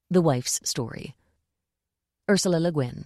The Wife's Story. Ursula Le Guin.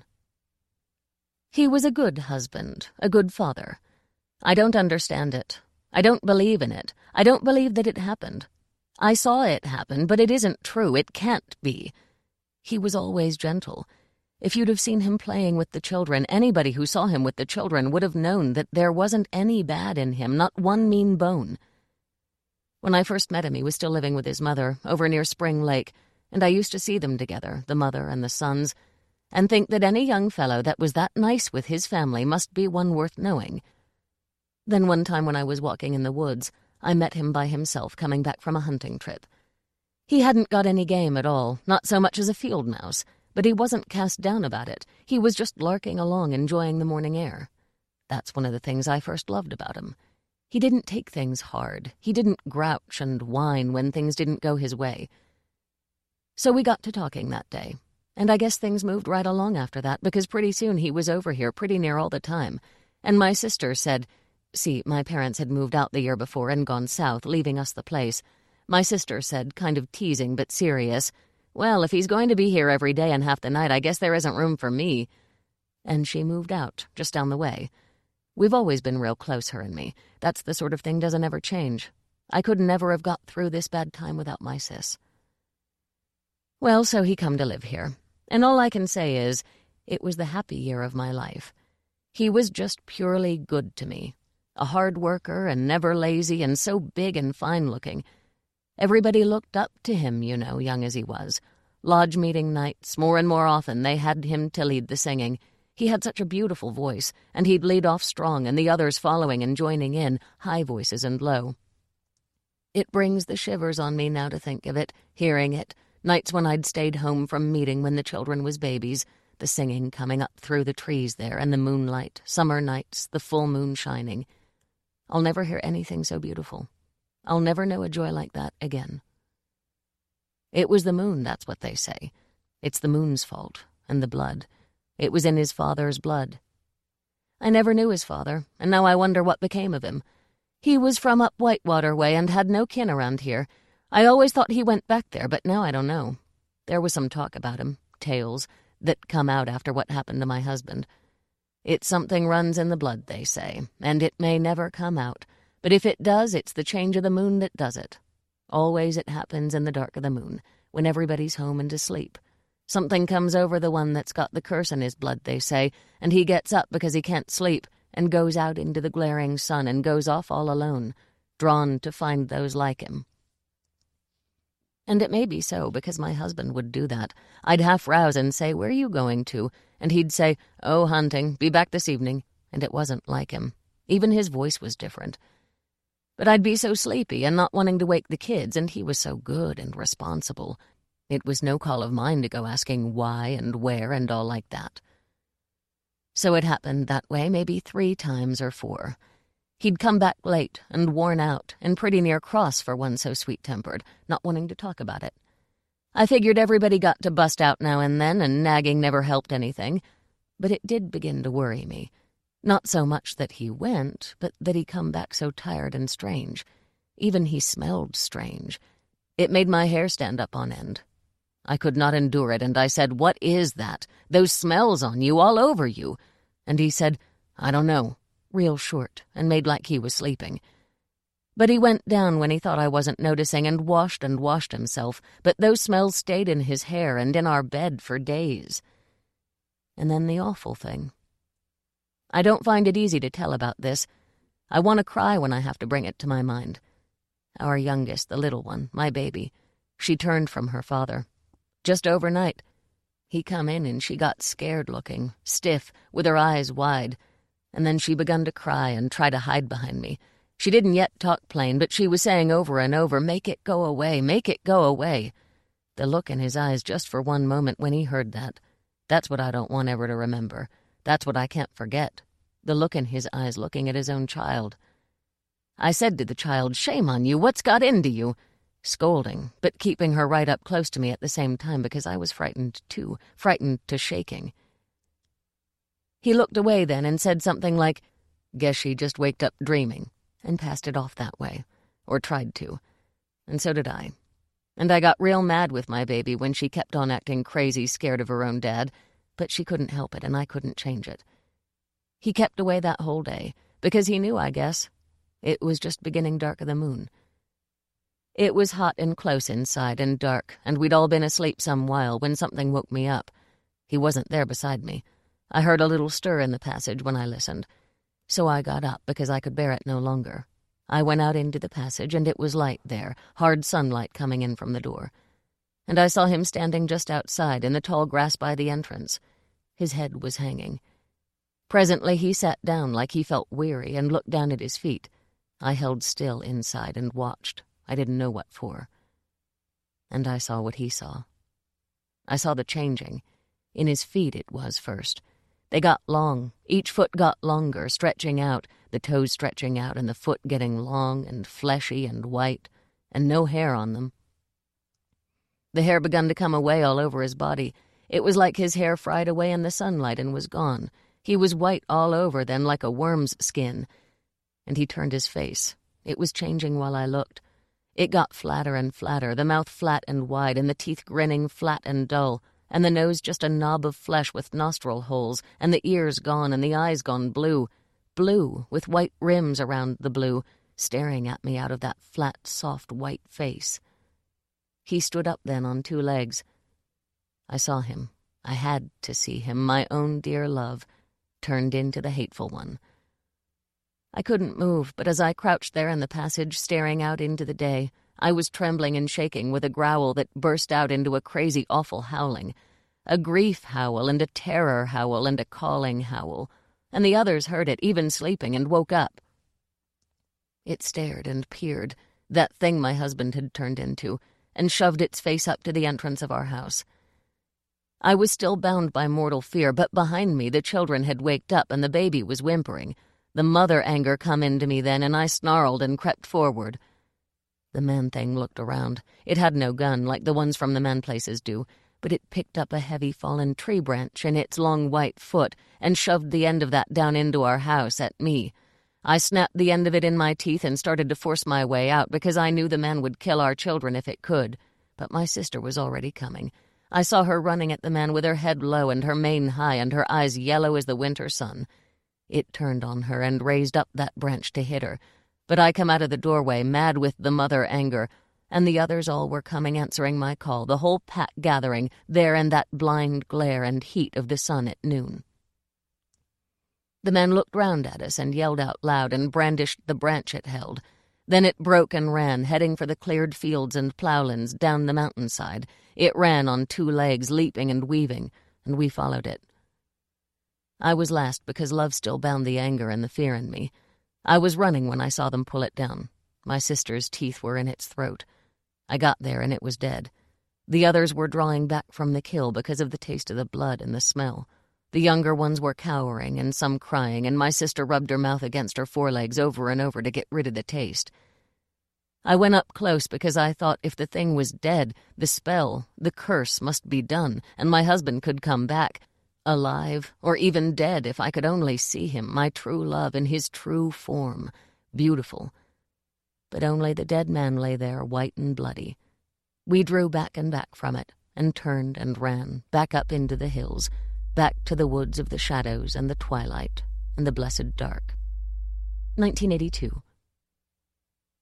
He was a good husband, a good father. I don't understand it. I don't believe in it. I don't believe that it happened. I saw it happen, but it isn't true. It can't be. He was always gentle. If you'd have seen him playing with the children, anybody who saw him with the children would have known that there wasn't any bad in him, not one mean bone. When I first met him, he was still living with his mother over near Spring Lake, and I used to see them together, the mother and the sons, and think that any young fellow that was that nice with his family must be one worth knowing. Then one time when I was walking in the woods, I met him by himself coming back from a hunting trip. He hadn't got any game at all, not so much as a field mouse, but he wasn't cast down about it. He was just larking along, enjoying the morning air. That's one of the things I first loved about him. He didn't take things hard. He didn't grouch and whine when things didn't go his way. So we got to talking that day, and I guess things moved right along after that, because pretty soon he was over here pretty near all the time, and my sister said, see, my parents had moved out the year before and gone south, leaving us the place. My sister said, kind of teasing but serious, well, if he's going to be here every day and half the night, I guess there isn't room for me. And she moved out, just down the way. We've always been real close, her and me. That's the sort of thing doesn't ever change. I could never have got through this bad time without my sis. Well, so he come to live here, and all I can say is, it was the happy year of my life. He was just purely good to me, a hard worker and never lazy and so big and fine-looking. Everybody looked up to him, you know, young as he was. Lodge meeting nights, more and more often, they had him to lead the singing. He had such a beautiful voice, and he'd lead off strong, and the others following and joining in, high voices and low. It brings the shivers on me now to think of it, hearing it, nights when I'd stayed home from meeting when the children was babies, the singing coming up through the trees there, and the moonlight, summer nights, the full moon shining. I'll never hear anything so beautiful. I'll never know a joy like that again. It was the moon, that's what they say. It's the moon's fault, and the blood. It was in his father's blood. I never knew his father, and now I wonder what became of him. He was from up Whitewater way and had no kin around here. I always thought he went back there, but now I don't know. There was some talk about him, tales, that come out after what happened to my husband. It's something runs in the blood, they say, and it may never come out. But if it does, it's the change of the moon that does it. Always it happens in the dark of the moon, when everybody's home and asleep. Something comes over the one that's got the curse in his blood, they say, and he gets up because he can't sleep, and goes out into the glaring sun and goes off all alone, drawn to find those like him. And it may be so, because my husband would do that. I'd half rouse and say, where are you going to? And he'd say, oh, hunting, be back this evening. And it wasn't like him. Even his voice was different. But I'd be so sleepy and not wanting to wake the kids, and he was so good and responsible. It was no call of mine to go asking why and where and all like that. So it happened that way maybe 3 times or 4. He'd come back late and worn out and pretty near cross for one so sweet-tempered, not wanting to talk about it. I figured everybody got to bust out now and then, and nagging never helped anything. But it did begin to worry me. Not so much that he went, but that he come back so tired and strange. Even he smelled strange. It made my hair stand up on end. I could not endure it, and I said, what is that? Those smells on you, all over you. And he said, I don't know, real short, and made like he was sleeping. But he went down when he thought I wasn't noticing and washed himself, but those smells stayed in his hair and in our bed for days. And then the awful thing. I don't find it easy to tell about this. I want to cry when I have to bring it to my mind. Our youngest, the little one, my baby, she turned from her father. Just overnight. He come in and she got scared-looking, stiff, with her eyes wide, and then she begun to cry and try to hide behind me. She didn't yet talk plain, but she was saying over and over, make it go away, make it go away. The look in his eyes just for one moment when he heard that. That's what I don't want ever to remember. That's what I can't forget. The look in his eyes looking at his own child. I said to the child, shame on you, what's got into you? Scolding, but keeping her right up close to me at the same time because I was frightened too, frightened to shaking. He looked away then and said something like, guess she just waked up dreaming, and passed it off that way, or tried to, and so did I. And I got real mad with my baby when she kept on acting crazy, scared of her own dad, but she couldn't help it and I couldn't change it. He kept away that whole day, because he knew, I guess. It was just beginning dark of the moon. It was hot and close inside and dark, and we'd all been asleep some while when something woke me up. He wasn't there beside me. I heard a little stir in the passage when I listened. So I got up because I could bear it no longer. I went out into the passage, and it was light there, hard sunlight coming in from the door. And I saw him standing just outside in the tall grass by the entrance. His head was hanging. Presently he sat down like he felt weary and looked down at his feet. I held still inside and watched. I didn't know what for. And I saw what he saw. I saw the changing. In his feet it was first. They got long. Each foot got longer, stretching out, the toes stretching out and the foot getting long and fleshy and white, and no hair on them. The hair begun to come away all over his body. It was like his hair fried away in the sunlight and was gone. He was white all over then, like a worm's skin. And he turned his face. It was changing while I looked. It got flatter and flatter, the mouth flat and wide, and the teeth grinning flat and dull, and the nose just a knob of flesh with nostril holes, and the ears gone and the eyes gone blue, with white rims around the blue, staring at me out of that flat, soft, white face. He stood up then on 2 legs. I saw him. I had to see him, my own dear love, turned into the hateful one. I couldn't move, but as I crouched there in the passage, staring out into the day, I was trembling and shaking with a growl that burst out into a crazy, awful howling. A grief howl and a terror howl and a calling howl. And the others heard it, even sleeping, and woke up. It stared and peered, that thing my husband had turned into, and shoved its face up to the entrance of our house. I was still bound by mortal fear, but behind me the children had waked up and the baby was whimpering. The mother anger come into me then, and I snarled and crept forward. The man-thing looked around. It had no gun, like the ones from the man-places do, but it picked up a heavy fallen tree branch in its long white foot and shoved the end of that down into our house at me. I snapped the end of it in my teeth and started to force my way out because I knew the man would kill our children if it could. But my sister was already coming. I saw her running at the man with her head low and her mane high and her eyes yellow as the winter sun. It turned on her and raised up that branch to hit her. But I come out of the doorway, mad with the mother anger, and the others all were coming answering my call, the whole pack gathering, there in that blind glare and heat of the sun at noon. The man looked round at us and yelled out loud and brandished the branch it held. Then it broke and ran, heading for the cleared fields and ploughlands down the mountainside. It ran on 2 legs, leaping and weaving, and we followed it. I was last because love still bound the anger and the fear in me. I was running when I saw them pull it down. My sister's teeth were in its throat. I got there and it was dead. The others were drawing back from the kill because of the taste of the blood and the smell. The younger ones were cowering and some crying, and my sister rubbed her mouth against her forelegs over and over to get rid of the taste. I went up close because I thought if the thing was dead, the spell, the curse must be done, and my husband could come back, alive or even dead if I could only see him, my true love in his true form, beautiful. But only the dead man lay there, white and bloody. We drew back and back from it, and turned and ran, back up into the hills, back to the woods of the shadows and the twilight and the blessed dark. 1982.